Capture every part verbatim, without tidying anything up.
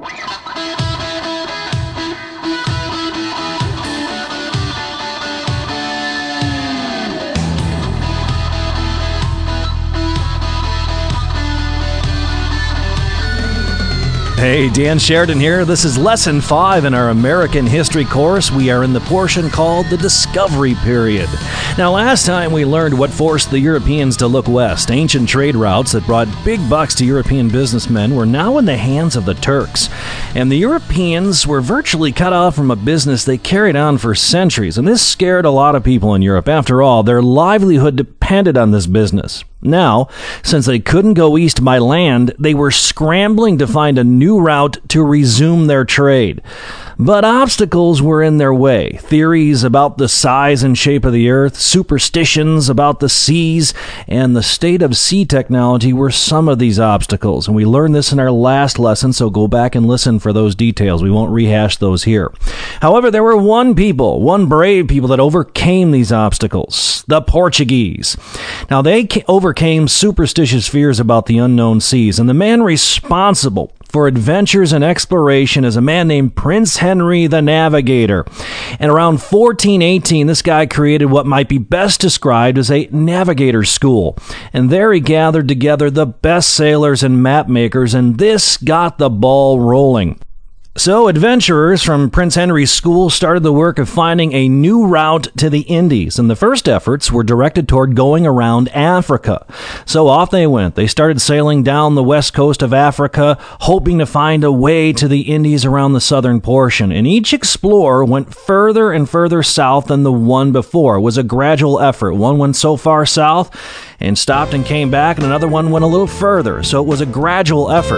Hey, Dan Sheridan here. This is Lesson five in our American History course. We are in the portion called the Discovery Period. Now, last time we learned what forced the Europeans to look west. Ancient trade routes that brought big bucks to European businessmen were now in the hands of the Turks. And the Europeans were virtually cut off from a business they carried on for centuries. And this scared a lot of people in Europe. After all, their livelihood depended on this business. Now, since they couldn't go east by land, they were scrambling to find a new route to resume their trade. But obstacles were in their way. Theories about the size and shape of the earth, superstitions about the seas, and the state of sea technology were some of these obstacles. And we learned this in our last lesson, so go back and listen for those details. We won't rehash those here. However, there were one people, one brave people that overcame these obstacles, the Portuguese. Now, they overcame superstitious fears about the unknown seas, and the man responsible for adventures and exploration is a man named Prince Henry the Navigator. And around fourteen eighteen, this guy created what might be best described as a navigator school. And there he gathered together the best sailors and map makers, and this got the ball rolling. So, adventurers from Prince Henry's school started the work of finding a new route to the Indies, and the first efforts were directed toward going around Africa. So off they went. They started sailing down the west coast of Africa, hoping to find a way to the Indies around the southern portion. And each explorer went further and further south than the one before. It was a gradual effort. One went so far south and stopped and came back, and another one went a little further. So it was a gradual effort.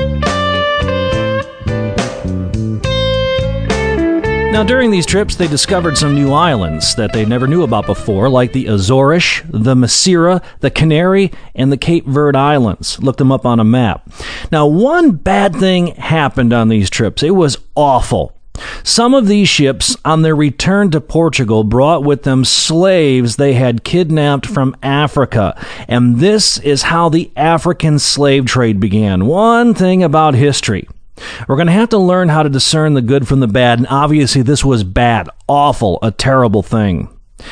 Now, during these trips, they discovered some new islands that they never knew about before, like the Azores, the Masira, the Canary, and the Cape Verde Islands. Look them up on a map. Now, one bad thing happened on these trips. It was awful. Some of these ships, on their return to Portugal, brought with them slaves they had kidnapped from Africa. And this is how the African slave trade began. One thing about history. We're going to have to learn how to discern the good from the bad, and obviously this was bad, awful, a terrible thing.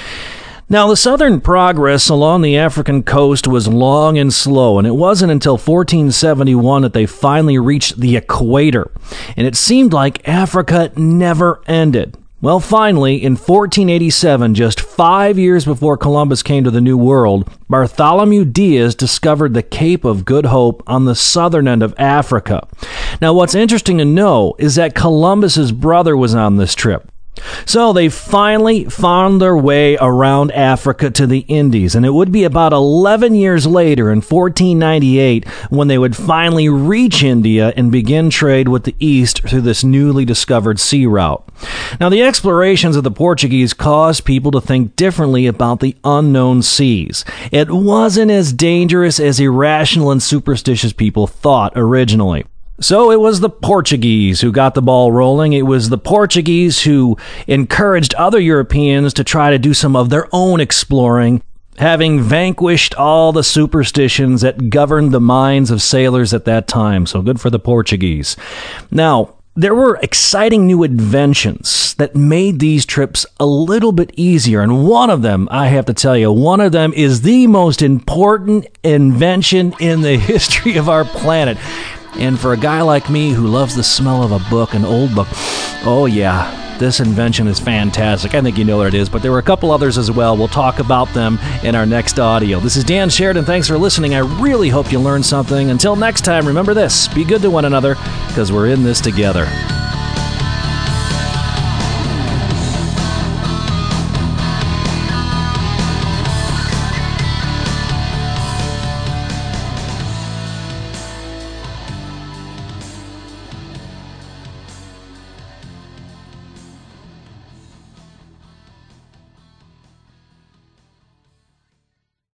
Now, the southern progress along the African coast was long and slow, and it wasn't until fourteen seventy-one that they finally reached the equator, and it seemed like Africa never ended. Well, finally, in fourteen eighty-seven, just five years before Columbus came to the New World, Bartholomew Diaz discovered the Cape of Good Hope on the southern end of Africa. Now, what's interesting to know is that Columbus's brother was on this trip. So they finally found their way around Africa to the Indies, and it would be about eleven years later in fourteen ninety-eight when they would finally reach India and begin trade with the East through this newly discovered sea route. Now, the explorations of the Portuguese caused people to think differently about the unknown seas. It wasn't as dangerous as irrational and superstitious people thought originally. So it was the Portuguese who got the ball rolling. It was the Portuguese who encouraged other Europeans to try to do some of their own exploring, having vanquished all the superstitions that governed the minds of sailors at that time. So good for the Portuguese. Now, there were exciting new inventions that made these trips a little bit easier. And one of them, I have to tell you, one of them is the most important invention in the history of our planet. And for a guy like me who loves the smell of a book, an old book, oh yeah, this invention is fantastic. I think you know what it is, but there were a couple others as well. We'll talk about them in our next audio. This is Dan Sheridan. Thanks for listening. I really hope you learned something. Until next time, remember this, be good to one another, because we're in this together.